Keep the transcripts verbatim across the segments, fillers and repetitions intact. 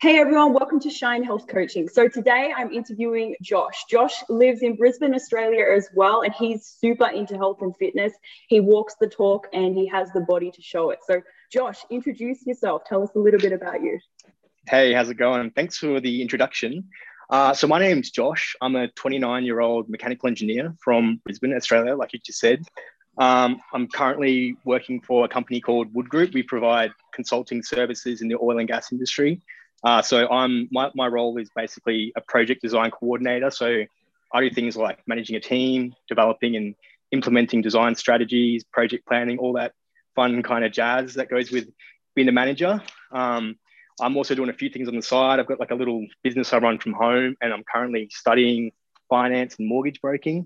Hey everyone, welcome to Shine Health Coaching. So today I'm interviewing Josh. Josh lives in Brisbane, Australia as well, and he's super into health and fitness. He walks the talk and he has the body to show it. So Josh, introduce yourself. Tell us a little bit about you. Hey, how's it going? Thanks for the introduction. Uh, so my name's Josh. I'm a twenty-nine-year-old mechanical engineer from Brisbane, Australia, like you just said. Um, I'm currently working for a company called Wood Group. We provide consulting services in the oil and gas industry. Uh, so I'm my, my role is basically a project design coordinator. So I do things like managing a team, developing and implementing design strategies, project planning, all that fun kind of jazz that goes with being a manager. Um, I'm also doing a few things on the side. I've got like a little business I run from home, and I'm currently studying finance and mortgage broking.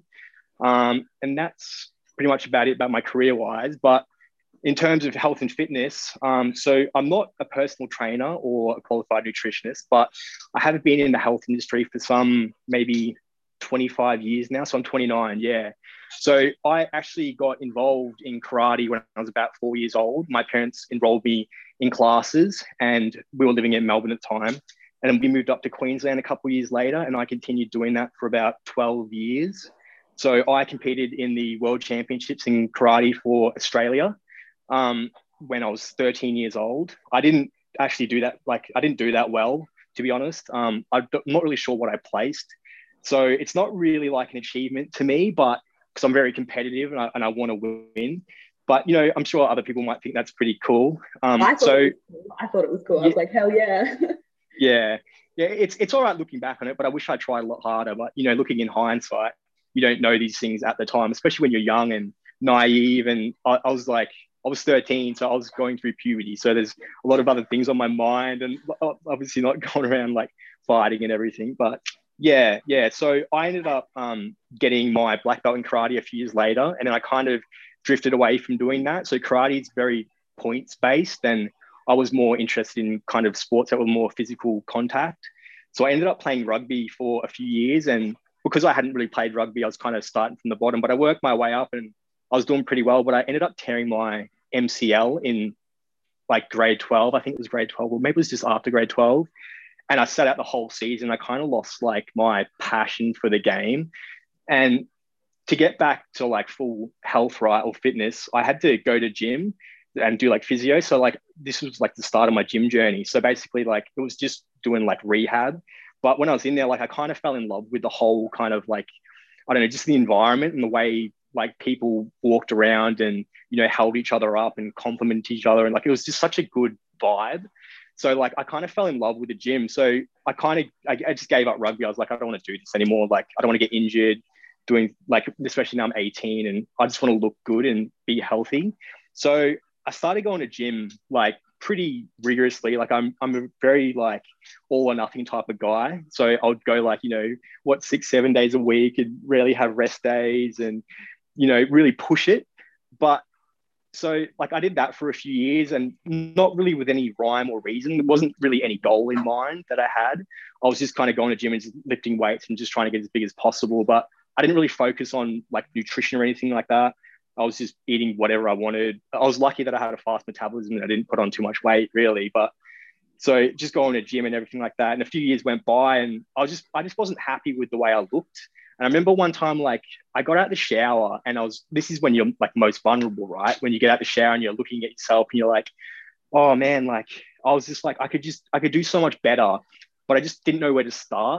Um, and that's pretty much about it about my career wise. But in terms of health and fitness, um, so I'm not a personal trainer or a qualified nutritionist, but I have been in the health industry for some maybe twenty-five years now. So I'm twenty-nine, yeah. So I actually got involved in karate when I was about four years old. My parents enrolled me in classes and we were living in Melbourne at the time. And then we moved up to Queensland a couple of years later, and I continued doing that for about twelve years. So I competed in the World Championships in karate for Australia um, when I was thirteen years old. I didn't actually do that. Like I didn't do that well, to be honest. Um, I'm not really sure what I placed. So it's not really like an achievement to me, but because I'm very competitive and I, and I want to win. But, you know, I'm sure other people might think that's pretty cool. Um, I thought so it was cool. I thought it was cool. I yeah, was like, hell yeah. yeah, yeah, it's, it's all right looking back on it, but I wish I tried a lot harder. But, you know, looking in hindsight, you don't know these things at the time, especially when you're young and naive. And I, I was like, I was thirteen, so I was going through puberty. So there's a lot of other things on my mind and obviously not going around like fighting and everything. But yeah, yeah. So I ended up um, getting my black belt in karate a few years later. And then I kind of drifted away from doing that. So karate is very points based. And I was more interested in kind of sports that were more physical contact. So I ended up playing rugby for a few years. And because I hadn't really played rugby, I was kind of starting from the bottom, but I worked my way up and I was doing pretty well. But I ended up tearing my M C L in like grade twelve. I think it was grade twelve, or maybe it was just after grade twelve. And I sat out the whole season. I kind of lost like my passion for the game. And to get back to like full health, right, or fitness, I had to go to gym and do like physio. So like this was like the start of my gym journey. So basically like it was just doing like rehab. But when I was in there, like I kind of fell in love with the whole kind of like, I don't know, just the environment and the way like people walked around and, you know, held each other up and complimented each other. And like, it was just such a good vibe. So like, I kind of fell in love with the gym. So I kind of, I, I just gave up rugby. I was like, I don't want to do this anymore. Like, I don't want to get injured doing like, especially now I'm eighteen and I just want to look good and be healthy. So I started going to gym like pretty rigorously. Like I'm, I'm a very like all or nothing type of guy. So I would go like, you know, what, six, seven days a week and rarely have rest days and, you know, really push it. But so like I did that for a few years and not really with any rhyme or reason. There wasn't really any goal in mind that I had. I was just kind of going to gym and just lifting weights and just trying to get as big as possible. But I didn't really focus on like nutrition or anything like that. I was just eating whatever I wanted. I was lucky that I had a fast metabolism and I didn't put on too much weight really. But so just going to gym and everything like that. And a few years went by and I was just, I just wasn't happy with the way I looked. And I remember one time, like I got out the shower and I was, this is when you're like most vulnerable, right? When you get out the shower and you're looking at yourself and you're like, oh man, like I was just like, I could just, I could do so much better, but I just didn't know where to start.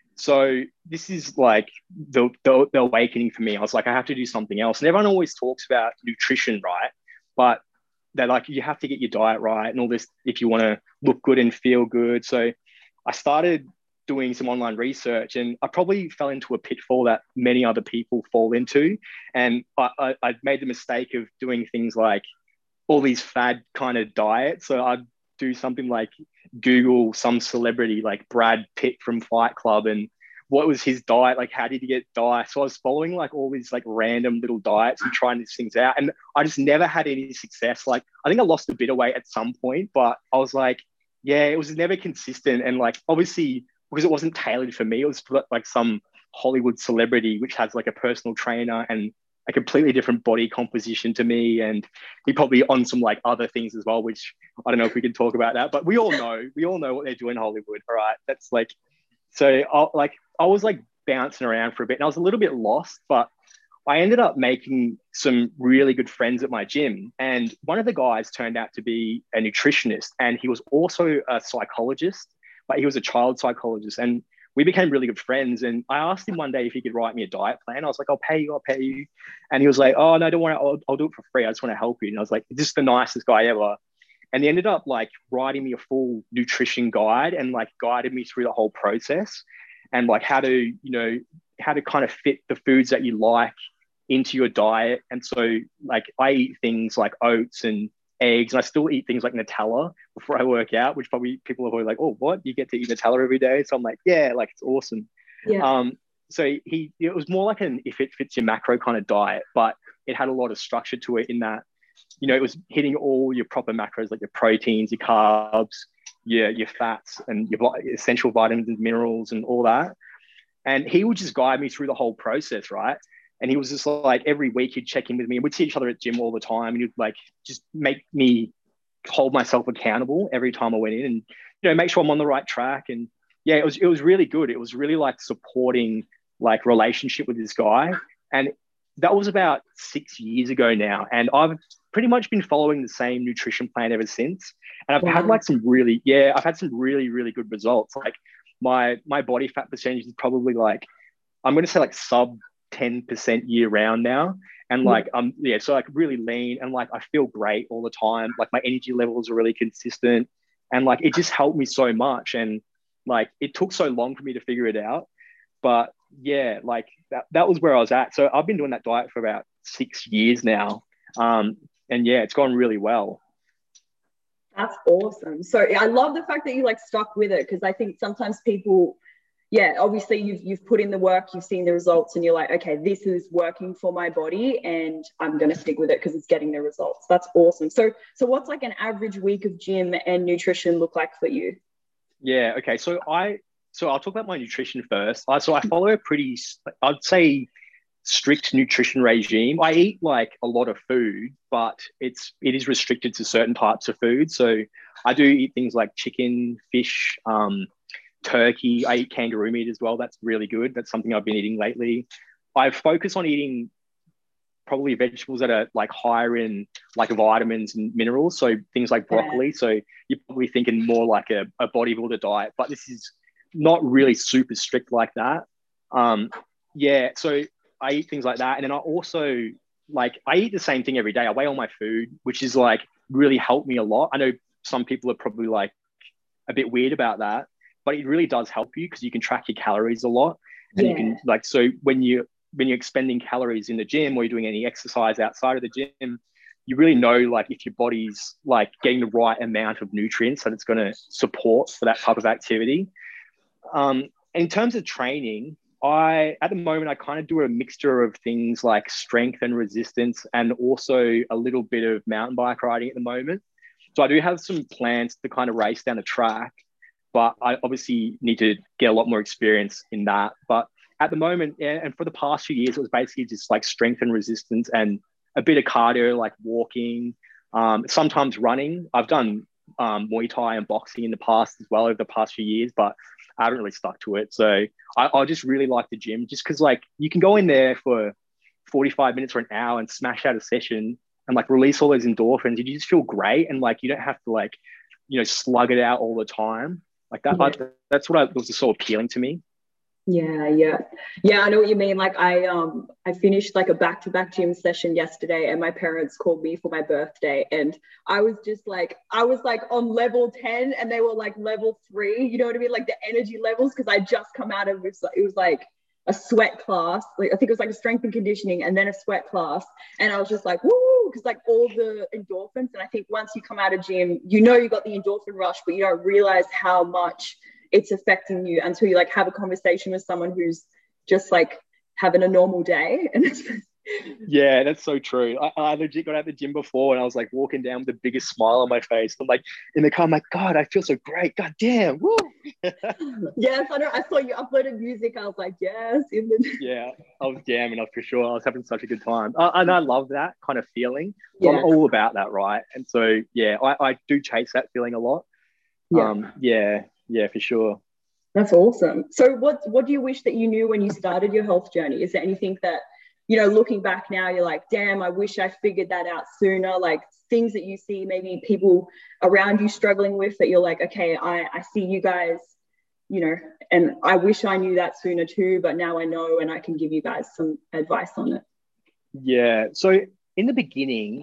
So this is like the, the, the awakening for me. I was like, I have to do something else. And everyone always talks about nutrition, right? But they're like, you have to get your diet right and all this if you want to look good and feel good. So I started doing some online research and I probably fell into a pitfall that many other people fall into. And I, I, I made the mistake of doing things like all these fad kind of diets. So I'd do something like Google some celebrity like Brad Pitt from Fight Club and what was his diet? Like, how did he get diet? So I was following like all these like random little diets and trying these things out. And I just never had any success. Like, I think I lost a bit of weight at some point, but I was like, yeah, it was never consistent. And like, obviously, because it wasn't tailored for me, it was for, like some Hollywood celebrity, which has like a personal trainer and a completely different body composition to me, and he probably on some like other things as well, which I don't know if we can talk about that, but we all know, we all know what they do in Hollywood. All right. That's like, so I like, I was like bouncing around for a bit and I was a little bit lost, but I ended up making some really good friends at my gym. And one of the guys turned out to be a nutritionist, and he was also a psychologist, but he was a child psychologist. And we became really good friends. And I asked him one day if he could write me a diet plan. I was like, I'll pay you, I'll pay you. And he was like, oh, no, don't worry, I'll, I'll do it for free. I just want to help you. And I was like, this is the nicest guy ever. And he ended up like writing me a full nutrition guide and like guided me through the whole process and like how to, you know, how to kind of fit the foods that you like into your diet. And so like I eat things like oats and eggs, and I still eat things like Nutella before I work out, which probably people are probably like, oh, what? You get to eat Nutella every day? So I'm like, yeah, like it's awesome. Yeah. Um, so he, it was more like an if it fits your macro kind of diet, but it had a lot of structure to it in that, you know, it was hitting all your proper macros, like your proteins, your carbs, your, your fats, and your essential vitamins and minerals and all that. And he would just guide me through the whole process, right? And he was just like, every week he'd check in with me, and we'd see each other at gym all the time. And he'd like just make me hold myself accountable every time I went in, and, you know, make sure I'm on the right track. And yeah, it was, it was really good. It was really like supporting like relationship with this guy. And that was about six years ago now. And I've pretty much been following the same nutrition plan ever since. And I've wow. had like some really, yeah, I've had some really, really good results. Like my, my body fat percentage is probably like, I'm going to say like sub ten percent year round now. And like, um, yeah, so like really lean, and like, I feel great all the time. Like my energy levels are really consistent, and like, it just helped me so much. And like, it took so long for me to figure it out, but yeah, like that, that was where I was at. So I've been doing that diet for about six years now. Um, and yeah, it's gone really well. That's awesome. So I love the fact that you like stuck with it, because I think sometimes people, yeah, obviously you've you've put in the work, you've seen the results, and you're like, okay, this is working for my body, and I'm going to stick with it because it's getting the results. That's awesome. So, so what's like an average week of gym and nutrition look like for you? Yeah. Okay. So I, so I'll talk about my nutrition first. I, so I follow a pretty, I'd say, strict nutrition regime. I eat like a lot of food, but it's it is restricted to certain types of food. So I do eat things like chicken, fish, um, turkey. I eat kangaroo meat as well. That's really good. That's something I've been eating lately. I focus on eating probably vegetables that are like higher in like vitamins and minerals. So things like broccoli. Yeah. So you're probably thinking more like a, a bodybuilder diet, but this is not really super strict like that. Um, yeah. So I eat things like that. And then I also like, I eat the same thing every day. I weigh all my food, which is like really helped me a lot. I know some people are probably like a bit weird about that, but it really does help you because you can track your calories a lot. And yeah. you can like, so when you, when you're expending calories in the gym or you're doing any exercise outside of the gym, you really know like if your body's like getting the right amount of nutrients that it's going to support for that type of activity. Um, in terms of training, I, at the moment, I kind of do a mixture of things like strength and resistance, and also a little bit of mountain bike riding at the moment. So I do have some plans to kind of race down a track, but I obviously need to get a lot more experience in that. But at the moment, and for the past few years, it was basically just like strength and resistance and a bit of cardio, like walking, um, sometimes running. I've done um, Muay Thai and boxing in the past as well over the past few years, but I haven't really stuck to it. So I, I just really like the gym just because like you can go in there for forty-five minutes or an hour and smash out a session and like release all those endorphins. You just feel great. And like, you don't have to like, you know, slug it out all the time. Like that, yeah. I, that's what I, was so appealing to me. Yeah, yeah. Yeah, I know what you mean. Like I um I finished like a back-to-back gym session yesterday, and my parents called me for my birthday, and I was just like I was like on level ten and they were like level three, you know what I mean? Like the energy levels, because I just come out of it was, it was like a sweat class. Like I think it was like a strength and conditioning and then a sweat class. And I was just like, woo, because like all the endorphins. And I think once you come out of gym, you know you got the endorphin rush, but you don't realize how much it's affecting you until you like have a conversation with someone who's just like having a normal day. And it's Yeah, that's so true. I, I legit got out of the gym before and I was like walking down with the biggest smile on my face. I'm like in the car, I'm like, God, I feel so great. God damn. Woo. Yes, I know. I saw you uploaded music. I was like, yes. In the... Yeah, I was jamming up for sure. I was having such a good time. Uh, and I love that kind of feeling. So I'm Yeah. all about that, right? And so, yeah, I, I do chase that feeling a lot. Yeah. Um, yeah, yeah, for sure. That's awesome. So what what do you wish that you knew when you started your health journey? Is there anything that, you know, looking back now, you're like, damn, I wish I figured that out sooner? Like things that you see maybe people around you struggling with that you're like, okay, I, I see you guys, you know, and I wish I knew that sooner too, but now I know and I can give you guys some advice on it. Yeah. So in the beginning,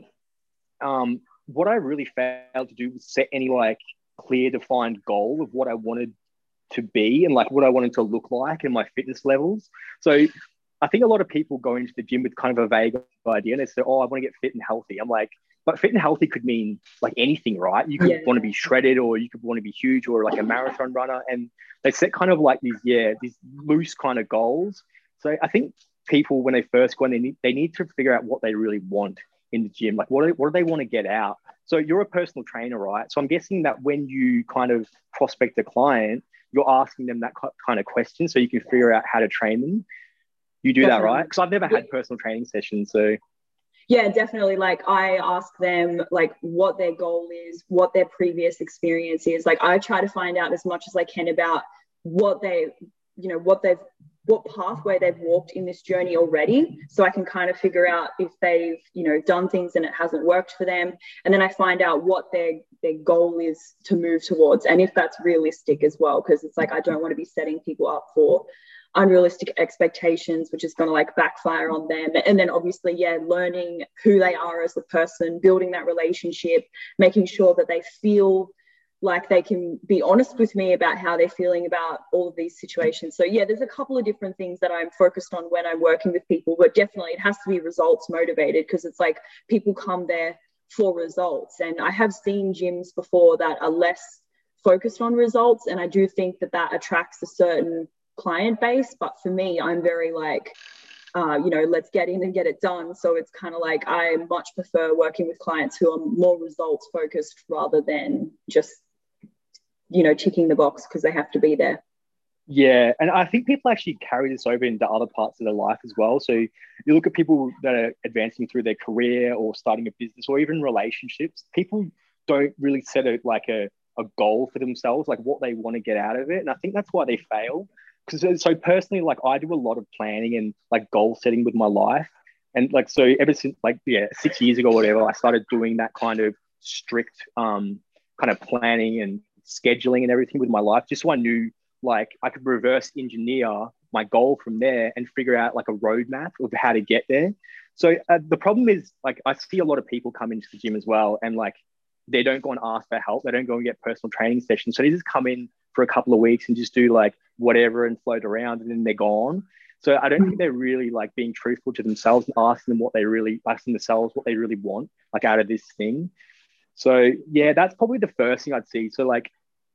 um, what I really failed to do was set any like clear defined goal of what I wanted to be and like what I wanted to look like and my fitness levels. So I think a lot of people go into the gym with kind of a vague idea and they say, oh, I want to get fit and healthy. I'm like, but fit and healthy could mean like anything, right? You could Yeah. want to be shredded or you could want to be huge or like a marathon runner. And they set kind of like these, yeah, these loose kind of goals. So I think people, when they first go in, they need, they need to figure out what they really want in the gym. Like what do, what do they want to get out? So you're a personal trainer, right? So I'm guessing that when you kind of prospect a client, you're asking them that kind of question so you can figure out how to train them. You do that, Definitely. right? Because I've never had personal training sessions. So Yeah, definitely. Like I ask them like what their goal is, what their previous experience is. Like I try to find out as much as I can about what they, you know, what they've, what pathway they've walked in this journey already. So I can kind of figure out if they've, you know, done things and it hasn't worked for them. And then I find out what their their goal is to move towards and if that's realistic as well. Because it's like I don't want to be setting people up for unrealistic expectations, which is going to like backfire on them. And then obviously, yeah, learning who they are as a person, building that relationship, making sure that they feel like they can be honest with me about how they're feeling about all of these situations. So yeah, there's a couple of different things that I'm focused on when I'm working with people, but definitely it has to be results motivated because it's like people come there for results. And I have seen gyms before that are less focused on results. And I do think that that attracts a certain client base. But for me, I'm very like, uh, you know, let's get in and get it done. So it's kind of like I much prefer working with clients who are more results focused rather than just, you know, ticking the box because they have to be there. yeah, and I think people actually carry this over into other parts of their life as well. So you look at people that are advancing through their career or starting a business or even relationships. People don't really set a like a, a goal for themselves, like what they want to get out of it. And I think that's why they fail. Because so personally, like I do a lot of planning and like goal setting with my life. And like so ever since like yeah, six years ago or whatever, I started doing that kind of strict um kind of planning and scheduling and everything with my life, just so I knew like I could reverse engineer my goal from there and figure out like a roadmap of how to get there. So uh, the problem is like I see a lot of people come into the gym as well and like they don't go and ask for help. They don't go and get personal training sessions. So they just come in for a couple of weeks and just do like whatever and float around and then they're gone. So I don't think they're really like being truthful to themselves and asking them what they really asking themselves what they really want like out of this thing. So yeah, that's probably the first thing I'd see. So like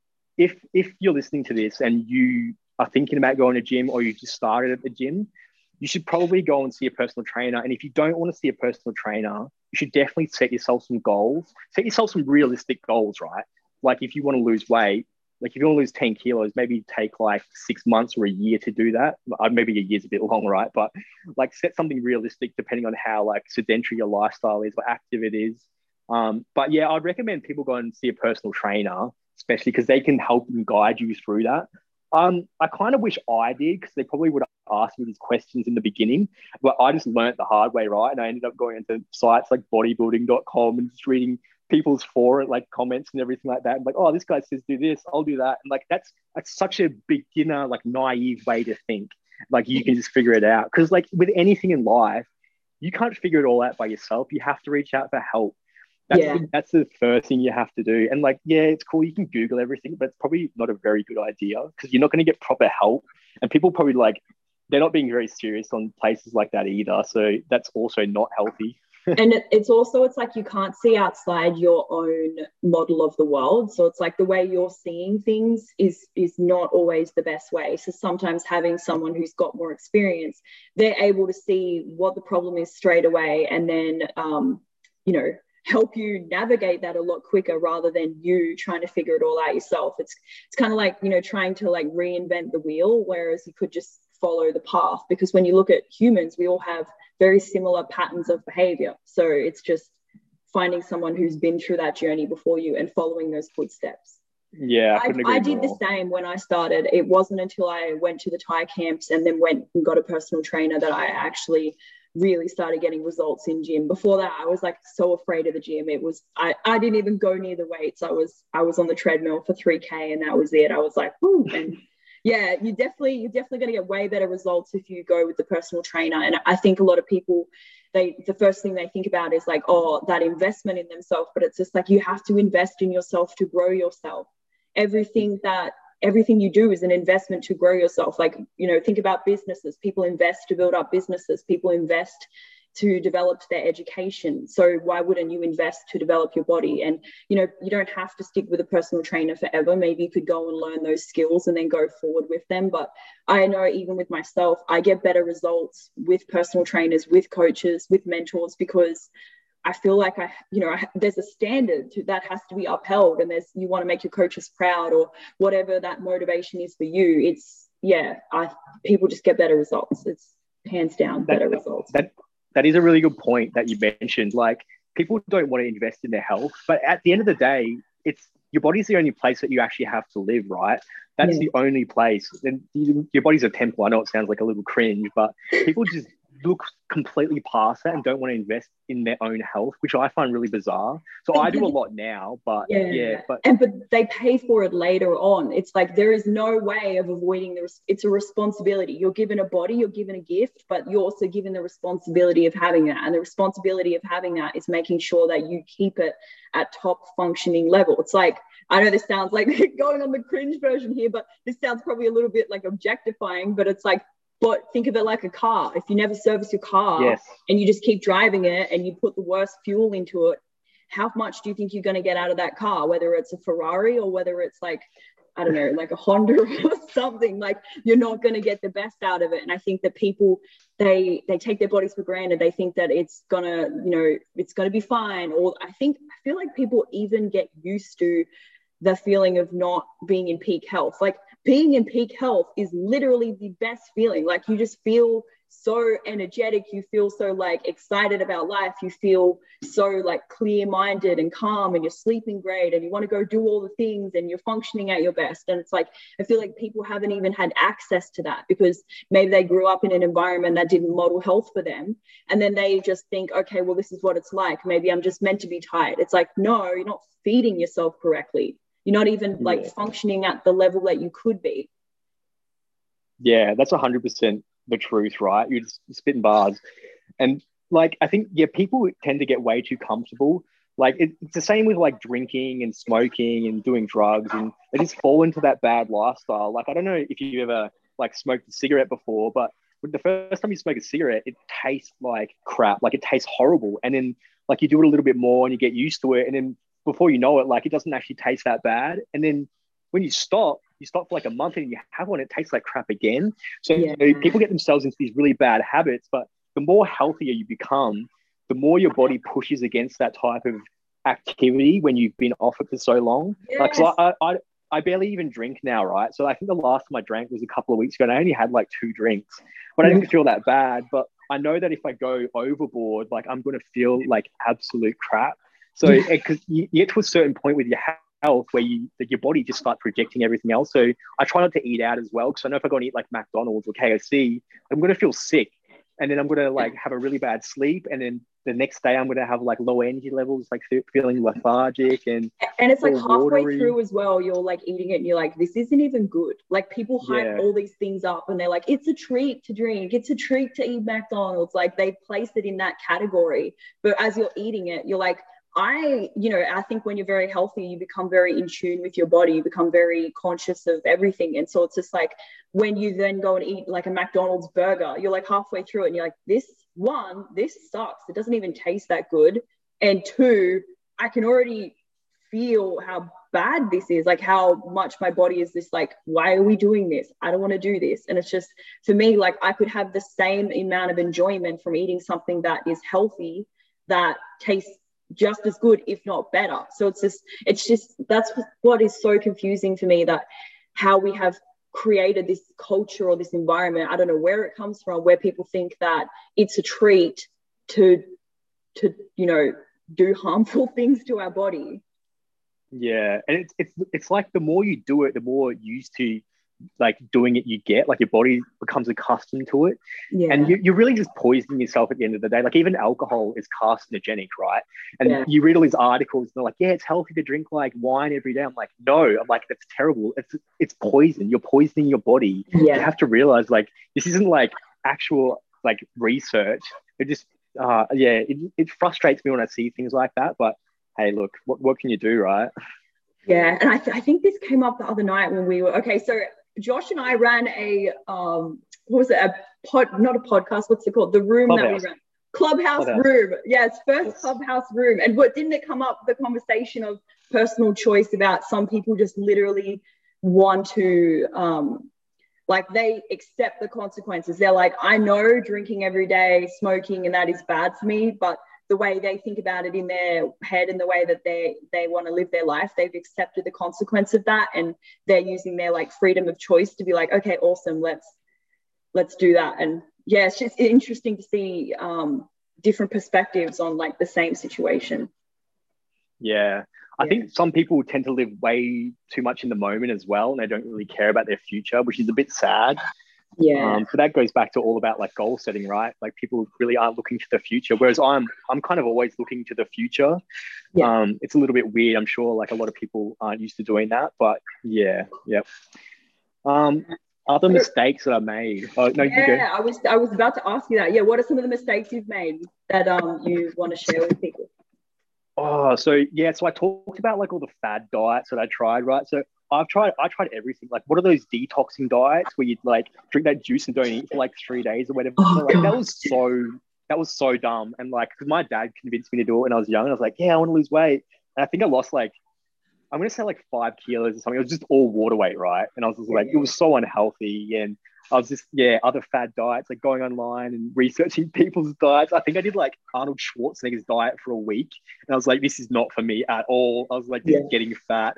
if if you're listening to this and you are thinking about going to gym or you just started at the gym, you should probably go and see a personal trainer. And if you don't want to see a personal trainer, you should definitely set yourself some goals. Set yourself some realistic goals, right? Like if you want to lose weight, like if you want to lose ten kilos, maybe take like six months or a year to do that. Maybe a year's a bit long, right? But like set something realistic depending on how like sedentary your lifestyle is, or active it is. Um, but yeah, I'd recommend people go and see a personal trainer, especially because they can help and guide you through that. Um, I kind of wish I did because they probably would have asked me these questions in the beginning, but I just learned the hard way, right? And I ended up going into sites like bodybuilding dot com and just reading people's forum like comments and everything like that. I'm like, oh, this guy says do this, I'll do that. And like that's that's such a beginner, like naive way to think. Like you can just figure it out. Because like with anything in life, you can't figure it all out by yourself. You have to reach out for help. That's, Yeah. the, that's the first thing you have to do. And like, yeah, it's cool. You can Google everything, but it's probably not a very good idea because you're not going to get proper help. And people probably like, they're not being very serious on places like that either. So that's also not healthy. And it, it's also, it's like you can't see outside your own model of the world. So it's like the way you're seeing things is is not always the best way. So sometimes having someone who's got more experience, they're able to see what the problem is straight away, and then um, you know, help you navigate that a lot quicker rather than you trying to figure it all out yourself. It's it's kind of like, you know, trying to like reinvent the wheel, whereas you could just follow the path. Because when you look at humans, we all have very similar patterns of behavior. So it's just finding someone who's been through that journey before you and following those footsteps. Yeah, I, I, I did more. The same when I started. It wasn't until I went to the Thai camps and then went and got a personal trainer that I actually really started getting results in gym. Before that, I was like so afraid of the gym. It was, I, I didn't even go near the weights. I was, I was on the treadmill for three K and that was it. I was like, ooh, and yeah, you definitely, you're definitely going to get way better results if you go with the personal trainer. And I think a lot of people, they, the first thing they think about is like, oh, that investment in themselves, but it's just like, you have to invest in yourself to grow yourself. Everything that, everything you do is an investment to grow yourself. Like, you know, think about businesses. People invest to build up businesses. People invest to develop their education. So why wouldn't you invest to develop your body? And, you know, you don't have to stick with a personal trainer forever. Maybe you could go and learn those skills and then go forward with them. But I know even with myself, I get better results with personal trainers, with coaches, with mentors, because I feel like I, you know, I, there's a standard to, that has to be upheld, and there's, you want to make your coaches proud or whatever that motivation is for you. It's, yeah, I, people just get better results. It's hands down better that, results. That, that is a really good point that you mentioned. Like, people don't want to invest in their health, but at the end of the day, it's, your body's the only place that you actually have to live, right? That's yeah. the only place. And your body's a temple. I know it sounds like a little cringe, but people just look completely past that and don't want to invest in their own health, which I find really bizarre. So I do a lot now, but yeah, yeah but and but they pay for it later on. It's like there is no way of avoiding the. It's a responsibility. You're given a body, you're given a gift, but you're also given the responsibility of having that. And the responsibility of having that is making sure that you keep it at top functioning level. It's like, I know this sounds like going on the cringe version here, but this sounds probably a little bit like objectifying, but it's like, but think of it like a car. If you never service your car yes. and you just keep driving it and you put the worst fuel into it, how much do you think you're going to get out of that car? Whether it's a Ferrari or whether it's like, I don't know, like a Honda or something, like you're not going to get the best out of it. And I think that people, they they take their bodies for granted. They think that it's going to, you know, it's going to be fine. Or I think, I feel like people even get used to the feeling of not being in peak health. Like, being in peak health is literally the best feeling. Like, you just feel so energetic. You feel so like excited about life. You feel so like clear-minded and calm, and you're sleeping great and you want to go do all the things and you're functioning at your best. And it's like, I feel like people haven't even had access to that because maybe they grew up in an environment that didn't model health for them. And then they just think, okay, well, this is what it's like. Maybe I'm just meant to be tired. It's like, no, you're not feeding yourself correctly. You're not even like yeah. functioning at the level that you could be. Yeah, that's one hundred percent the truth, right? You're just spitting bars. And like, I think, yeah, people tend to get way too comfortable. Like, it, it's the same with like drinking and smoking and doing drugs, and they just fall into that bad lifestyle. Like, I don't know if you ever like smoked a cigarette before, but the first time you smoke a cigarette, it tastes like crap. Like, it tastes horrible. And then like you do it a little bit more and you get used to it. And then before you know it, like, it doesn't actually taste that bad. And then when you stop, you stop for like a month and you have one, it tastes like crap again. So yeah. you know, people get themselves into these really bad habits, but the more healthier you become, the more your body pushes against that type of activity when you've been off it for so long. Yes. Like, so I, I, I barely even drink now, right? So I think the last time I drank was a couple of weeks ago and I only had like two drinks, but I didn't feel that bad. But I know that if I go overboard, like, I'm going to feel like absolute crap. So because you, you get to a certain point with your health where you that your body just starts projecting everything else. So I try not to eat out as well, because I know if I go and eat like McDonald's or K F C, I'm going to feel sick, and then I'm going to like have a really bad sleep, and then the next day I'm going to have like low energy levels, like feeling lethargic, and and it's like halfway watery. through as well, you're like eating it and you're like, this isn't even good. Like, people hype Yeah. all these things up and they're like, it's a treat to drink, it's a treat to eat McDonald's. Like, they place it in that category, but as you're eating it, you're like, I, you know, I think when you're very healthy, you become very in tune with your body, you become very conscious of everything. And so it's just like, when you then go and eat like a McDonald's burger, you're like halfway through it and you're like, this one, this sucks. It doesn't even taste that good. And two, I can already feel how bad this is, like how much my body is this like, why are we doing this? I don't want to do this. And it's just, for me, like I could have the same amount of enjoyment from eating something that is healthy, that tastes just as good, if not better. So it's just, it's just, that's what is so confusing for me, that how we have created this culture or this environment, I don't know where it comes from, where people think that it's a treat to, to, you know, do harmful things to our body. Yeah, and it's it's it's like the more you do it, the more used to like doing it you get. Like your body becomes accustomed to it, Yeah. and you, you're really just poisoning yourself at the end of the day. Like even alcohol is carcinogenic, right? And Yeah. you read all these articles, and they're like, yeah, it's healthy to drink like wine every day. I'm like, no, I'm like, that's terrible. It's it's poison. You're poisoning your body. Yeah. You have to realize like this isn't like actual like research. It just uh yeah, it, it frustrates me when I see things like that, but hey, look, what, what can you do, right? Yeah, and I, th- I think this came up the other night when we were, okay, so Josh and I ran a, um, what was it, a pod, not a podcast, what's it called? The room Clubhouse. that we ran. Clubhouse, Clubhouse. room. Yes, first Yes. Clubhouse room. And what didn't it come up, the conversation of personal choice about some people just literally want to, um, like they accept the consequences. They're like, I know drinking every day, smoking, and that is bad for me, but the way they think about it in their head and the way that they they want to live their life, they've accepted the consequence of that, and they're using their like freedom of choice to be like, okay, awesome, let's let's do that. And yeah, it's just interesting to see um different perspectives on like the same situation. Yeah. I Yeah. think some people tend to live way too much in the moment as well, and they don't really care about their future, which is a bit sad. Yeah. Um, but that goes back to all about like goal setting, right? Like people really aren't looking to the future, whereas I'm I'm kind of always looking to the future. Yeah. Um, it's a little bit weird. I'm sure like a lot of people aren't used to doing that, but yeah, yeah. Um, other mistakes that I made. Oh no, you go. Yeah, I was I was about to ask you that. Yeah, what are some of the mistakes you've made that um you want to share with people? Oh, so yeah, so I talked about like all the fad diets that I tried, right? So I've tried, I tried everything. Like, what are those detoxing diets where you like drink that juice and don't eat for like three days or whatever? Oh, Like God. that was so, that was so dumb. And like, because my dad convinced me to do it when I was young, and I was like, yeah, I want to lose weight. And I think I lost like, I'm gonna say like five kilos or something. It was just all water weight, right? And I was just like, it was so unhealthy, and I was just, yeah, other fad diets, like going online and researching people's diets. I think I did like Arnold Schwarzenegger's diet for a week. And I was like, this is not for me at all. I was like, this Yeah. is getting fat.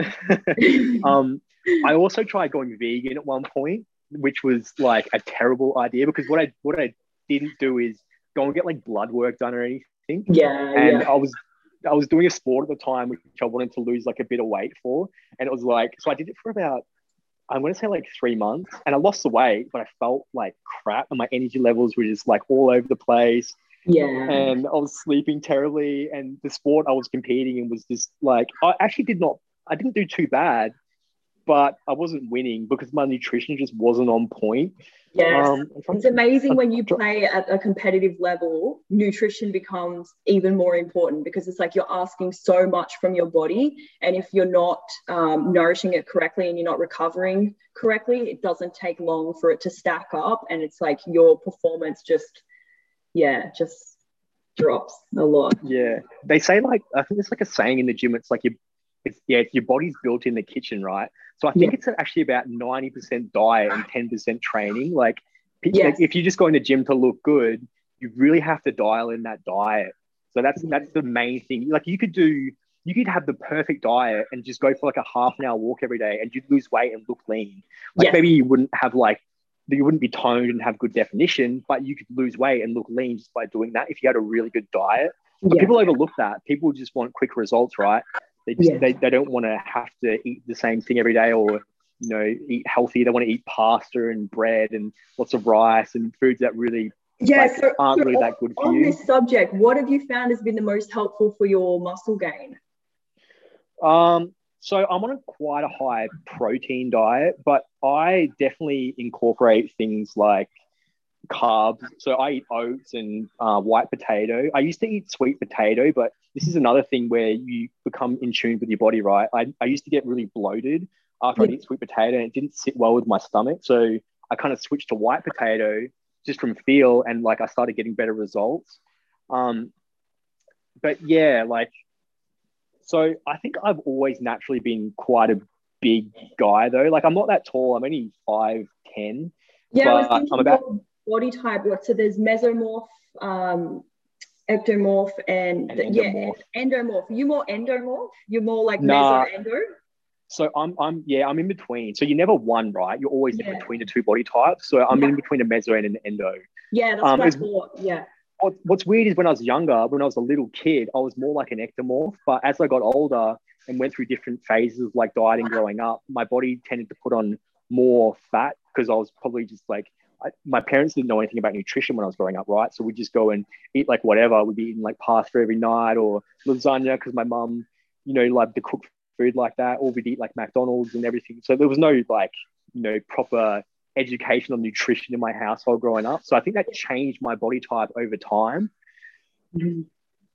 um, I also tried going vegan at one point, which was like a terrible idea, because what I what I didn't do is go and get like blood work done or anything. Yeah, And yeah. I was I was doing a sport at the time which I wanted to lose like a bit of weight for. And it was like, so I did it for about, I'm going to say like three months, and I lost the weight, but I felt like crap, and my energy levels were just like all over the place. Yeah. And I was sleeping terribly, and the sport I was competing in was just like, I actually did not, I didn't do too bad, but I wasn't winning because my nutrition just wasn't on point. Yes. Um, It's amazing when you play at a competitive level, nutrition becomes even more important, because it's like you're asking so much from your body. And if you're not um, nourishing it correctly and you're not recovering correctly, it doesn't take long for it to stack up. And it's like your performance just, yeah, just drops a lot. Yeah. They say like, I think it's like a saying in the gym. It's like your, it's, yeah, it's your body's built in the kitchen, right? So I think Yeah. it's actually about ninety percent diet and ten percent training. Like, pe- Yes. like if you just go in the gym to look good, you really have to dial in that diet. So that's that's the main thing. Like you could do, you could have the perfect diet and just go for like a half an hour walk every day, and you'd lose weight and look lean. Like Yes. maybe you wouldn't have like, you wouldn't be toned and have good definition, but you could lose weight and look lean just by doing that if you had a really good diet. But Yeah. people overlook that. People just want quick results, right? They just Yeah. they, they don't want to have to eat the same thing every day, or you know, eat healthy. They want to eat pasta and bread and lots of rice and foods that really Yeah, like, so, aren't so really on, that good for on you. this subject, what have you found has been the most helpful for your muscle gain? Um, so I'm on a quite a high protein diet, but I definitely incorporate things like carbs. So I eat oats and uh, white potato. I used to eat sweet potato, but this is another thing where you become in tune with your body, right? I, I used to get really bloated after Yeah. I'd eat sweet potato, and it didn't sit well with my stomach. So I kind of switched to white potato, just from feel, and like I started getting better results. Um, but yeah, like, so I think I've always naturally been quite a big guy though. Like I'm not that tall. I'm only five ten, Yeah, I was but I'm thinking about your body type. What? So there's mesomorph, um, ectomorph, and an yeah, endomorph. endomorph. You more endomorph? You're more like meso Nah, endo? so I'm I'm yeah, I'm in between. So you're never one, right? You're always in Yeah, between the two body types. So I'm yeah, in between a meso and an endo. yeah. That's Um, what I it's thought. Yeah, what, what's weird is when I was younger, when I was a little kid, I was more like an ectomorph. But as I got older and went through different phases of like dieting growing up, my body tended to put on more fat because I was probably just like, I, my parents didn't know anything about nutrition when I was growing up, right? So we'd just go and eat like whatever. We'd be eating like pasta every night or lasagna because my mum, you know, liked to cook food like that. Or we'd eat like McDonald's and everything. So there was no like, you know, proper education on nutrition in my household growing up. So I think that changed my body type over time. mhm.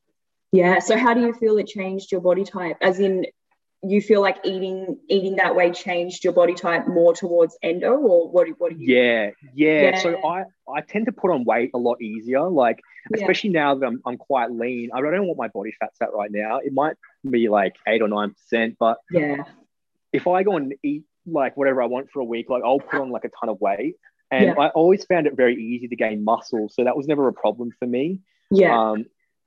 Yeah. So how do you feel it changed your body type? As in, you feel like eating eating that way changed your body type more towards endo, or what? What do you? Yeah, yeah. Yeah, So I I tend to put on weight a lot easier. Like yeah, especially now that I'm I'm quite lean. I don't know what my body fat's at right now. It might be like eight or nine percent. But yeah, if I go and eat like whatever I want for a week, like I'll put on like a ton of weight. And yeah, I always found it very easy to gain muscle. So that was never a problem for me. yeah, Um,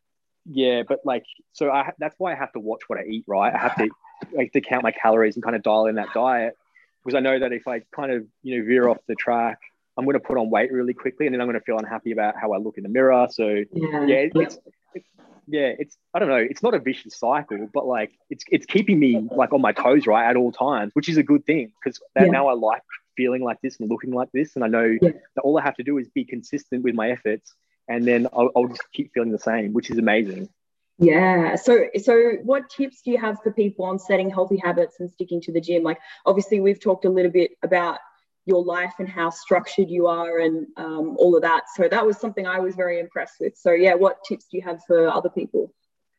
yeah, but like, so I that's why I have to watch what I eat, right? I have to like to count my calories and kind of dial in that diet because I know that if I kind of you know veer off the track, I'm going to put on weight really quickly, and then I'm going to feel unhappy about how I look in the mirror. So yeah, yeah, it, yeah, it's it, yeah, it's I don't know, it's not a vicious cycle, but like it's it's keeping me like on my toes right at all times, which is a good thing because that yeah, now I like feeling like this and looking like this, and I know yeah. that all I have to do is be consistent with my efforts and then I'll, I'll just keep feeling the same, which is amazing. Yeah. So, so what tips do you have for people on setting healthy habits and sticking to the gym? Like, obviously, we've talked a little bit about your life and how structured you are and um, all of that. So that was something I was very impressed with. So, yeah, what tips do you have for other people?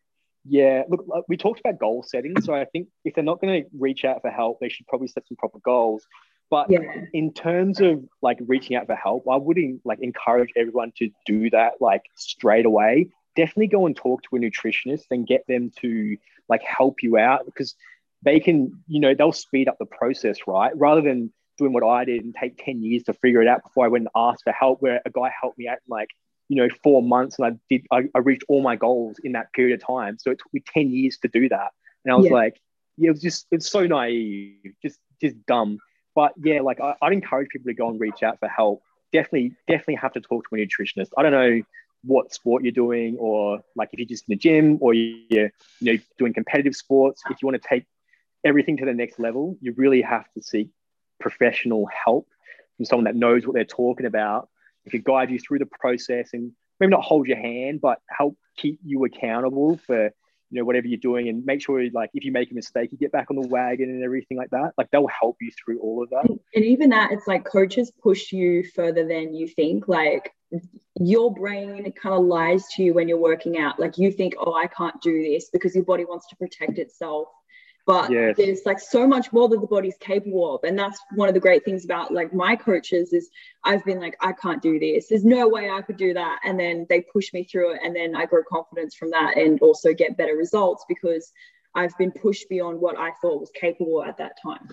Yeah, look, like, we talked about goal setting. So I think if they're not going to reach out for help, they should probably set some proper goals. But Yeah. in terms of like reaching out for help, I would like encourage everyone to do that like straight away. Definitely go and talk to a nutritionist and get them to like help you out because they can, you know, they'll speed up the process, right? Rather than doing what I did and take ten years to figure it out before I went and asked for help, where a guy helped me out in like, you know, four months and I did, I, I reached all my goals in that period of time. So it took me ten years to do that. And I was Yeah. like, yeah, it was just, it's so naive, just, just dumb. But yeah, like I, I'd encourage people to go and reach out for help. Definitely, definitely have to talk to a nutritionist. I don't know what sport you're doing, or like if you're just in the gym, or you're you know doing competitive sports. If you want to take everything to the next level, you really have to seek professional help from someone that knows what they're talking about. If you guide you through the process and maybe not hold your hand, but help keep you accountable for you know whatever you're doing, and make sure like if you make a mistake, you get back on the wagon and everything like that. Like they'll help you through all of that. And, and even that, it's like coaches push you further than you think. Like your brain kind of lies to you when you're working out. Like you think, oh, I can't do this because your body wants to protect itself. But Yes. there's like so much more that the body's capable of. And that's one of the great things about like my coaches is I've been like, I can't do this. There's no way I could do that. And then they push me through it. And then I grow confidence from that and also get better results because I've been pushed beyond what I thought was capable at that time.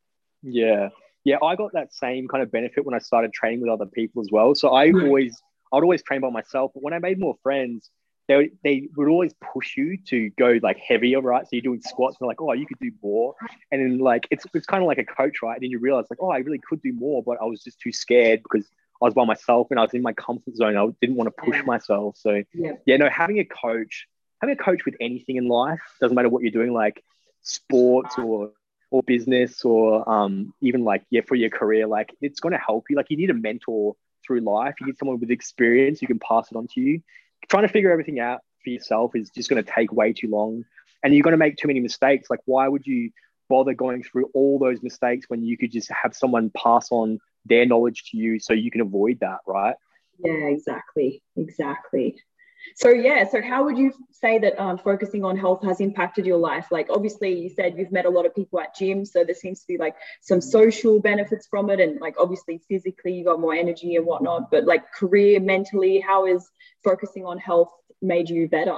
Yeah. Yeah. I got that same kind of benefit when I started training with other people as well. So I Yeah. always, I'd always train by myself. But when I made more friends, they, they would always push you to go like heavier, right? So you're doing squats and they're like, oh, you could do more. And then like, it's, it's kind of like a coach, right? And then you realize like, oh, I really could do more, but I was just too scared because I was by myself and I was in my comfort zone. I didn't want to push Yeah. myself. So Yeah. yeah, no, having a coach, having a coach with anything in life, doesn't matter what you're doing, like sports or or business or um, even like, yeah, for your career, like it's going to help you. Like you need a mentor through life. You need someone with experience who can pass it on to you. Trying to figure everything out for yourself is just going to take way too long. And you're going to make too many mistakes. Like why would you bother going through all those mistakes when you could just have someone pass on their knowledge to you so you can avoid that, right? Yeah, exactly. Exactly. So yeah, so how would you say that um, focusing on health has impacted your life? Like obviously you said you've met a lot of people at gyms, so there seems to be like some social benefits from it, and like obviously physically you got more energy and whatnot, but like career, mentally, how is focusing on health made you better?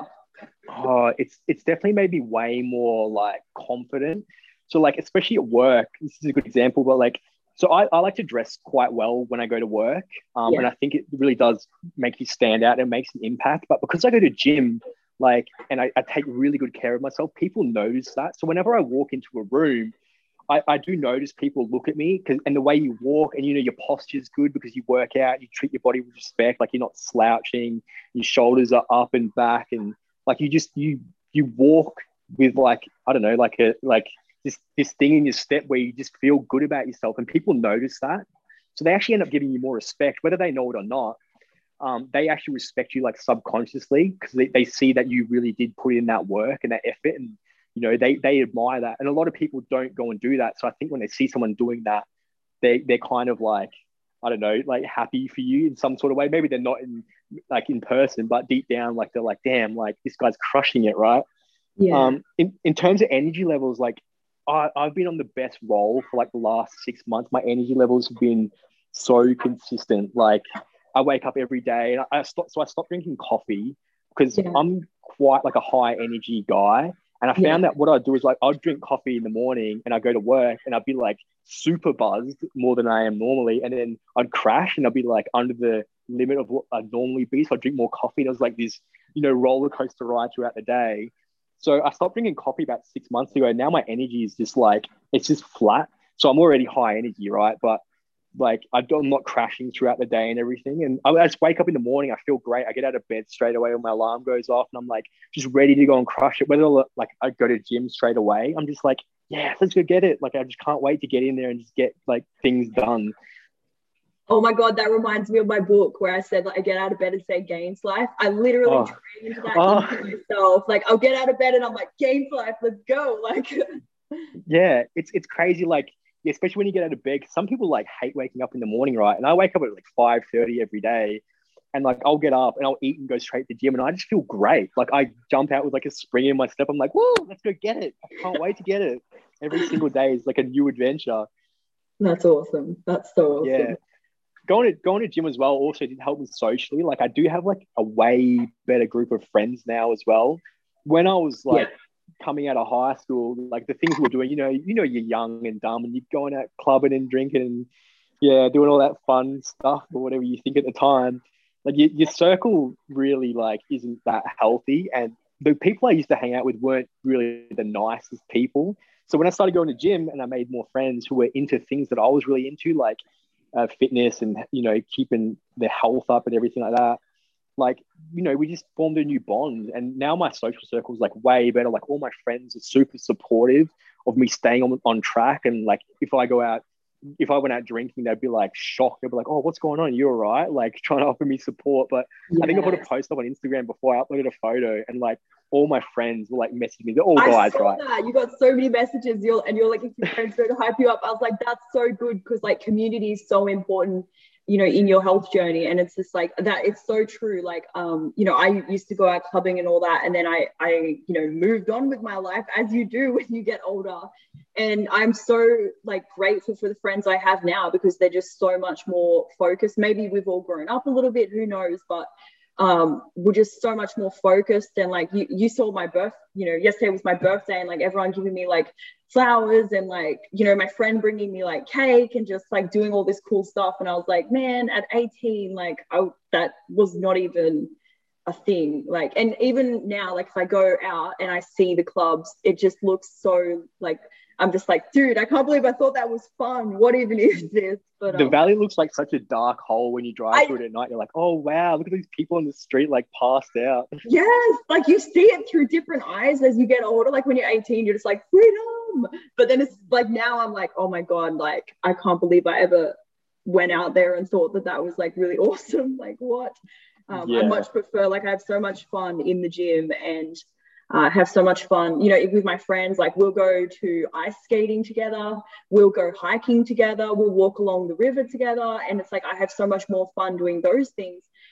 Oh, it's it's definitely made me way more like confident. So like especially at work, this is a good example, but like so I, I like to dress quite well when I go to work. Um, Yeah. and I think it really does make you stand out and makes an impact. But because I go to gym, like and I, I take really good care of myself, people notice that. So whenever I walk into a room, I, I do notice people look at me because and the way you walk and you know your posture is good because you work out, you treat your body with respect, like you're not slouching, your shoulders are up and back, and like you just you you walk with like I don't know like a like this this thing in your step where you just feel good about yourself, and people notice that, so they actually end up giving you more respect whether they know it or not. Um, they actually respect you like subconsciously because they, they see that you really did put in that work and that effort, and you know they they admire that. And a lot of people don't go and do that, so I think when they see someone doing that, they they're kind of like I don't know like happy for you in some sort of way. Maybe they're not in like in person, but deep down like they're like damn, like this guy's crushing it, right? Yeah. Um in, in terms of energy levels, like I, I've been on the best roll for like the last six months. My energy levels have been so consistent. Like I wake up every day and I, I stop so I stopped drinking coffee because Yeah. I'm quite like a high energy guy. And I Yeah. found that what I'd do is like I'd drink coffee in the morning and I'd go to work and I'd be like super buzzed more than I am normally. And then I'd crash and I'd be like under the limit of what I'd normally be. So I'd drink more coffee and it was like this, you know, roller coaster ride throughout the day. So I stopped drinking coffee about six months ago. Now my energy is just like, it's just flat. So I'm already high energy, right? But like I don't- I'm not crashing throughout the day and everything. And I, I just wake up in the morning, I feel great. I get out of bed straight away when my alarm goes off, and I'm like just ready to go and crush it. Whether like I go to gym straight away, I'm just like, yeah, let's go get it. Like I just can't wait to get in there and just get like things done. Oh my God, that reminds me of my book where I said like I get out of bed and say Gains Life. I literally Oh, trained that oh, into myself. Like I'll get out of bed and I'm like, Gains Life, let's go. Like yeah, it's it's crazy. Like yeah, especially when you get out of bed. 'Cause some people like hate waking up in the morning, right? And I wake up at like five thirty every day, and like I'll get up and I'll eat and go straight to the gym, and I just feel great. Like I jump out with like a spring in my step. I'm like, whoa, let's go get it. I can't wait to get it. Every single day is like a new adventure. that's awesome. That's so Yeah. awesome. Going to going to gym as well also did help me socially. Like I do have like a way better group of friends now as well. When I was Yeah. like coming out of high school, like the things we were doing, you know, you know, you're young and dumb and you're going out clubbing and drinking and yeah, doing all that fun stuff or whatever you think at the time. Like your, your circle really like isn't that healthy, and the people I used to hang out with weren't really the nicest people. So when I started going to gym and I made more friends who were into things that I was really into, like uh, fitness and you know keeping their health up and everything like that, like you know we just formed a new bond, and now my social circle is like way better. Like all my friends are super supportive of me staying on, on track, and like if I go out if I went out drinking, they'd be like shocked. They'd be like, oh, what's going on? You're all right? Like trying to offer me support. But I think I put a Yeah. post up on Instagram before I uploaded a photo, and like all my friends were like messaging me. They're all I guys, saw right? that. You got so many messages. You're and you're like, if your friends don't hype you up. I was like, that's so good because like community is so important, you know, in your health journey. And it's just like that. It's so true. Like, um, you know, I used to go out clubbing and all that, and then I, I, you know, moved on with my life as you do when you get older. And I'm so like grateful for the friends I have now because they're just so much more focused. Maybe we've all grown up a little bit, who knows, but um we're just so much more focused. And like you, you saw my birth, you know, yesterday was my birthday, and like everyone giving me like flowers and like, you know, my friend bringing me like cake and just like doing all this cool stuff. And I was like, man, at eighteen, like I, that was not even a thing. Like, and even now, like if I go out and I see the clubs, it just looks so like I'm just like, dude, I can't believe I thought that was fun. What even is this? But The um valley looks like such a dark hole when you drive I through it at night. You're like, oh wow, look at these people on the street like passed out. yes, like you see it through different eyes as you get older. Like when you're eighteen, you're just like freedom. But then it's like now I'm like, oh my God, like I can't believe I ever went out there and thought that that was like really awesome. Like what? Um, I Yeah. much prefer, like I have so much fun in the gym and uh, have so much fun, you know, with my friends. Like we'll go to ice skating together, we'll go hiking together, we'll walk along the river together. And it's like I have so much more fun doing those things.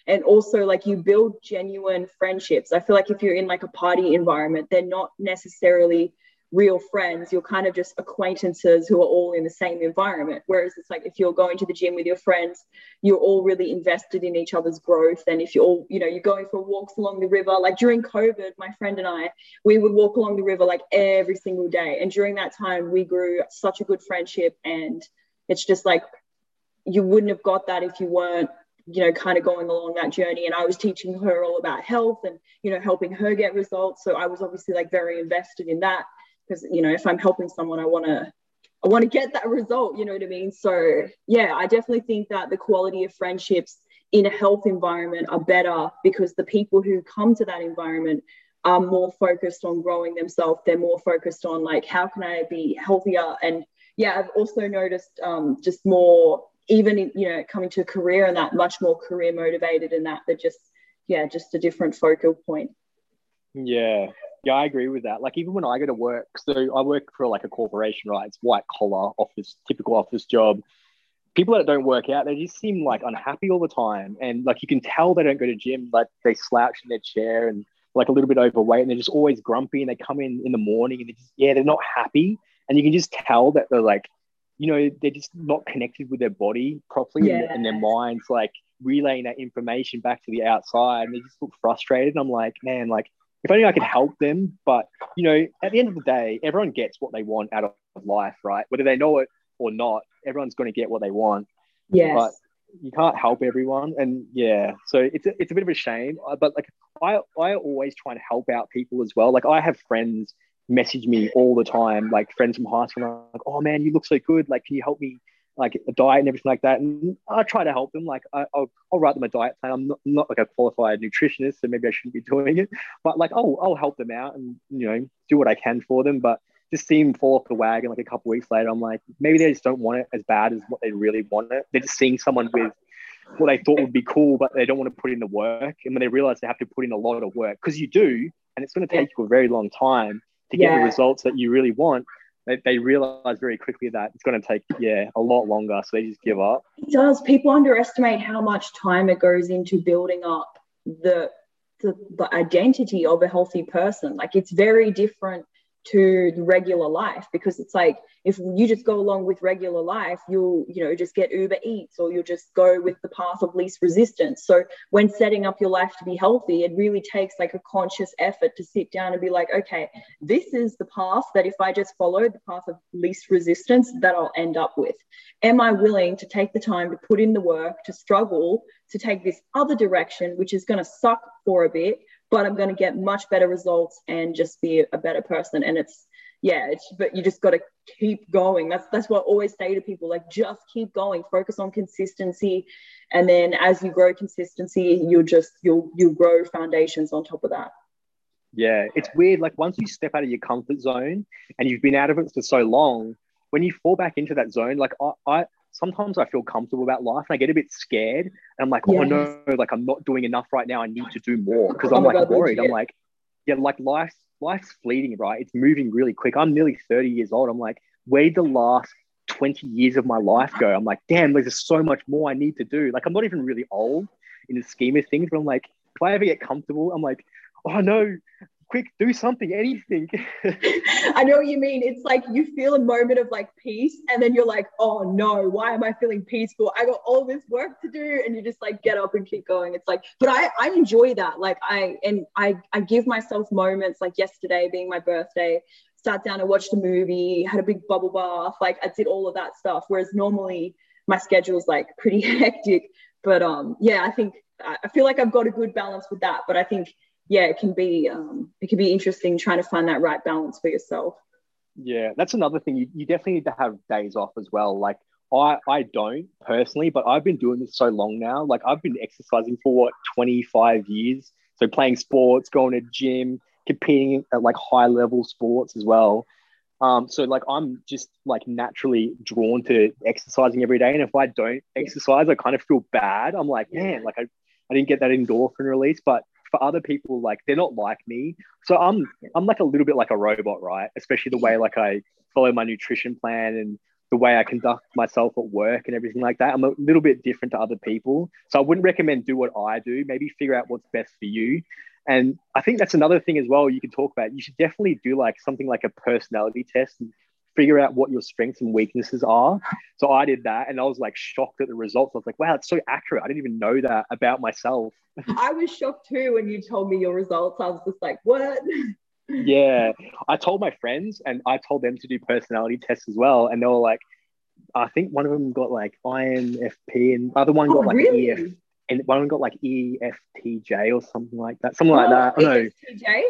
And also like you build genuine friendships. I feel like if you're in like a party environment, they're not necessarily real friends. You're kind of just acquaintances who are all in the same environment. Whereas it's like if you're going to the gym with your friends, you're all really invested in each other's growth. And if you're all, you know, you're going for walks along the river, like during COVID, my friend and I, we would walk along the river like every single day. And during that time, we grew such a good friendship. And it's just like, you wouldn't have got that if you weren't, you know, kind of going along that journey. And I was teaching her all about health and, you know, helping her get results. So I was obviously like very invested in that because, you know, if I'm helping someone, I want to, I want to get that result, you know what I mean? So yeah, I definitely think that the quality of friendships in a health environment are better because the people who come to that environment are more focused on growing themselves. They're more focused on like, how can I be healthier? And yeah, I've also noticed um, just more, even in, you know, coming to a career and that much more career motivated and that they're just, yeah, just a different focal point. Yeah. Yeah, I agree with that. Like even when I go to work, so I work for like a corporation, right? It's white collar office, typical office job. People that don't work out, they just seem like unhappy all the time. And like you can tell they don't go to gym, like they slouch in their chair and like a little bit overweight and they're just always grumpy and they come in in the morning and they just, yeah, they're not happy. And you can just tell that they're like, you know, they're just not connected with their body properly Yeah. and, and their mind's like relaying that information back to the outside and they just look frustrated. And I'm like, man, like if only I could help them. But, you know, at the end of the day, everyone gets what they want out of life, right? Whether they know it or not, everyone's going to get what they want. Yes. But you can't help everyone. And yeah, so it's a, it's a bit of a shame. But like I, I always try and help out people as well. Like I have friends message me all the time, like friends from high school, I'm like, oh man, you look so good. Like, can you help me like a diet and everything like that? And I try to help them. Like I, I'll, I'll write them a diet plan. I'm not, not like a qualified nutritionist, so maybe I shouldn't be doing it, but like, I'll, I'll help them out and, you know, do what I can for them. But just see them fall off the wagon like a couple of weeks later. I'm like, maybe they just don't want it as bad as what they really want it. They're just seeing someone with what they thought would be cool, but they don't want to put in the work. And when they realize they have to put in a lot of work, because you do, and it's going to take yeah. you a very long time to get yeah. the results that you really want, they, they realize very quickly that it's going to take, yeah, a lot longer. So they just give up. It does. People underestimate how much time it goes into building up the, the, the identity of a healthy person. Like it's very different to the regular life, because it's like if you just go along with regular life, you'll, you know, just get Uber Eats, or you'll just go with the path of least resistance. So when setting up your life to be healthy, it really takes like a conscious effort to sit down and be like, okay, this is the path that if I just follow the path of least resistance, that I'll end up with. Am I willing to take the time to put in the work, to struggle, to take this other direction, which is going to suck for a bit, but I'm going to get much better results and just be a better person. And it's, yeah, it's, but you just got to keep going. That's, that's what I always say to people, like, just keep going, focus on consistency. And then as you grow consistency, you'll just, you'll, you'll grow foundations on top of that. Yeah. It's weird. Like once you step out of your comfort zone and you've been out of it for so long, when you fall back into that zone, like I, I sometimes I feel comfortable about life and I get a bit scared and I'm like, yes. oh no, like I'm not doing enough right now. I need to do more because I'm oh like God, worried. Legit. I'm like, yeah, like life's, life's fleeting, right? It's moving really quick. I'm nearly thirty years old. I'm like, where did the last twenty years of my life go? I'm like, damn, there's so much more I need to do. Like, I'm not even really old in the scheme of things, but I'm like, if I ever get comfortable, I'm like, oh no, quick, do something, anything. I know what you mean. It's like you feel a moment of like peace and then you're like, oh no, why am I feeling peaceful? I got all this work to do, and you just like get up and keep going. It's like, but I, I enjoy that. Like I, and I, I give myself moments, like yesterday being my birthday, sat down and watched a movie, had a big bubble bath. Like I did all of that stuff. Whereas normally my schedule is like pretty hectic, but um, yeah, I think, I feel like I've got a good balance with that, but I think, yeah, it can be um, it can be interesting trying to find that right balance for yourself. Yeah, that's another thing. You, you definitely need to have days off as well. Like I, I don't personally, but I've been doing this so long now. Like I've been exercising for what, twenty-five years. So playing sports, going to gym, competing at like high level sports as well. Um, so like I'm just like naturally drawn to exercising every day. And if I don't exercise, I kind of feel bad. I'm like, man, like I, I didn't get that endorphin release, but for other people, like they're not like me. So I'm I'm like a little bit like a robot, right? Especially the way like I follow my nutrition plan and the way I conduct myself at work and everything like that. I'm a little bit different to other people. So I wouldn't recommend do what I do. Maybe figure out what's best for you. And I think that's another thing as well you can talk about. You should definitely do like something like a personality test and figure out what your strengths and weaknesses are. So I did that and I was like shocked at the results. I was like, wow, it's so accurate. I didn't even know that about myself. I was shocked too when you told me your results. I was just like, what? Yeah. I told my friends and I told them to do personality tests as well. And they were like, I think one of them got like I N F P and the other one Oh, got like really? E F, and one of them got like E F T J or something like that. Something Oh, like that. I don't know. E F T J?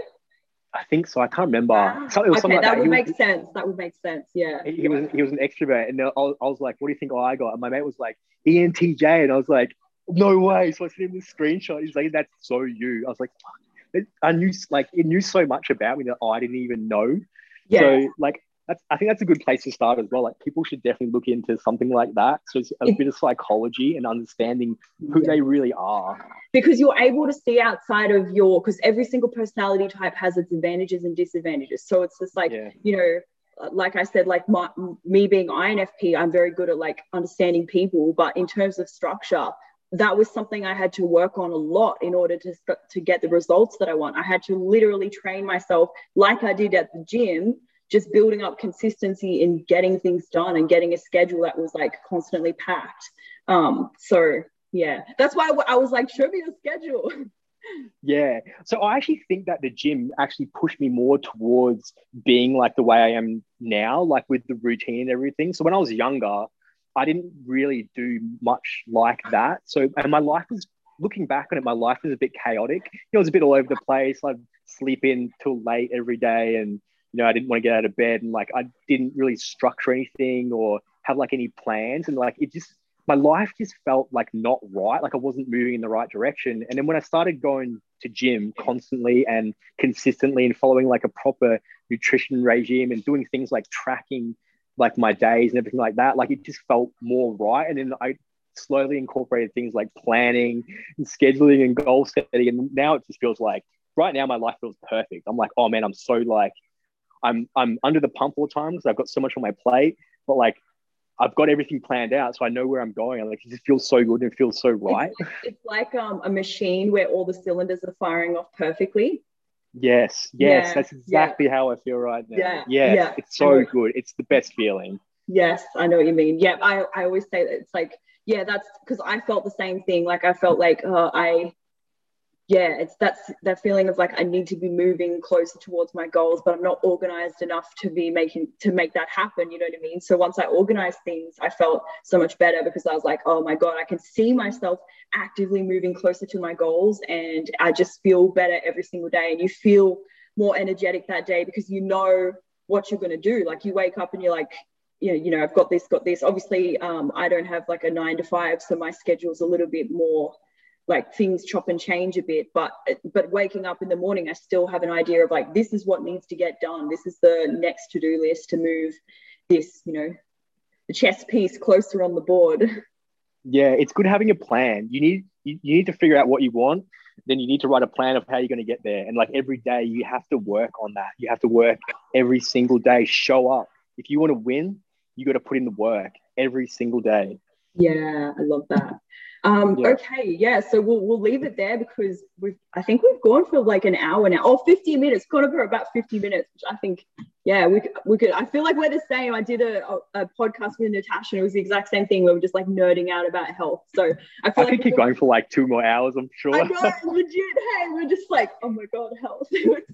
I think so. I can't remember. Wow. So, it was Okay, something like that that. would He make was, sense. That would make sense. Yeah. he, he was he was an extrovert, and I was, I was like, "What do you think I got?" And my mate was like, "E N T J," and I was like, "No way!" So I sent him this screenshot. He's like, "That's so you." I was like, "Fuck." I knew like it knew so much about me that I didn't even know. Yeah. So like that's I think that's a good place to start as well. Like people should definitely look into something like that. So it's a It, bit of psychology and understanding who yeah. they really are. Because you're able to see outside of your, because every single personality type has its advantages and disadvantages. So it's just like, Yeah. you know, like I said, like my, me being I N F P, I'm very good at like understanding people, but in terms of structure, that was something I had to work on a lot in order to, to get the results that I want. I had to literally train myself like I did at the gym, just building up consistency in getting things done and getting a schedule that was like constantly packed. Um, so yeah, that's why I was like, show me the schedule. Yeah. So I actually think that the gym actually pushed me more towards being like the way I am now, like with the routine and everything. So when I was younger, I didn't really do much like that. So, and my life was, looking back on it, my life was a bit chaotic. You know, it was a bit all over the place. I'd sleep in till late every day and, you know, I didn't want to get out of bed and like I didn't really structure anything or have like any plans. And like it just, my life just felt like not right. Like I wasn't moving in the right direction. And then when I started going to gym constantly and consistently and following like a proper nutrition regime and doing things like tracking like my days and everything like that, like it just felt more right. And then I slowly incorporated things like planning and scheduling and goal setting. And now it just feels like right now my life feels perfect. I'm like, oh man, I'm so like, I'm I'm under the pump all the time because I've got so much on my plate, but like I've got everything planned out, so I know where I'm going. Like it just feels so good and it feels so right. It's like, it's like um, a machine where all the cylinders are firing off perfectly. Yes, yes, Yeah, that's exactly yeah. how I feel right now. Yeah, Yes, yeah. it's so good. It's the best feeling. Yes, I know what you mean. Yeah, I, I always say that it's like, yeah, that's because I felt the same thing. Like I felt like uh, I yeah, it's that's that feeling of like I need to be moving closer towards my goals, but I'm not organized enough to be making to make that happen. You know what I mean? So once I organized things, I felt so much better because I was like, oh my God, I can see myself actively moving closer to my goals, and I just feel better every single day. And you feel more energetic that day because you know what you're going to do. Like you wake up and you're like, you know, you know, I've got this, got this. Obviously, um, I don't have like a nine to five, so my schedule's a little bit more like things chop and change a bit, but but waking up in the morning, I still have an idea of like, this is what needs to get done. This is the next to-do list to move this, you know, the chess piece closer on the board. Yeah, it's good having a plan. You need you, you need to figure out what you want. Then you need to write a plan of how you're going to get there. And like every day, you have to work on that. You have to work every single day. Show up. If you want to win, you got to put in the work every single day. Yeah, I love that. Um, Yeah. Okay, yeah, so we'll we'll leave it there because we've I think we've gone for like an hour now, or fifty minutes, gone for about fifty minutes, which I think, yeah, we could, we could, I feel like we're the same. I did a, a podcast with Natasha, and it was the exact same thing. We were just like nerding out about health. So I feel I like could keep going for like two more hours, I'm sure. I know, legit. Hey, we're just like, oh my God, health.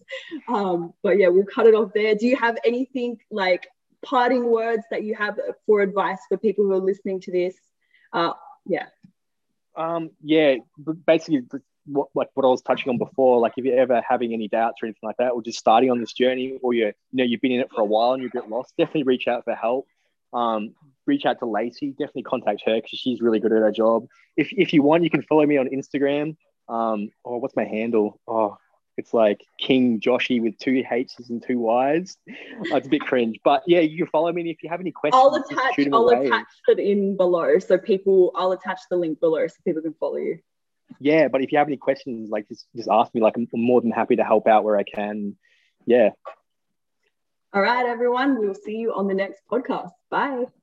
um, but yeah, we'll cut it off there. Do you have anything like parting words that you have for advice for people who are listening to this? Uh, yeah. Um, yeah, basically what like what I was touching on before, like if you're ever having any doubts or anything like that, or just starting on this journey, or you you know you've been in it for a while and you're a bit lost, definitely reach out for help. Um, reach out to Lacey, definitely contact her because she's really good at her job. If if you want, you can follow me on Instagram. Um, oh, what's my handle? Oh, it's like King Joshy with two H's and two Y's. Oh, it's a bit cringe, but yeah, you can follow me. And if you have any questions, I'll attach. shoot them I'll away. attach it in below, so people. I'll attach the link below so people can follow you. Yeah, but if you have any questions, like just just ask me. Like I'm more than happy to help out where I can. Yeah. All right, everyone. We'll see you on the next podcast. Bye.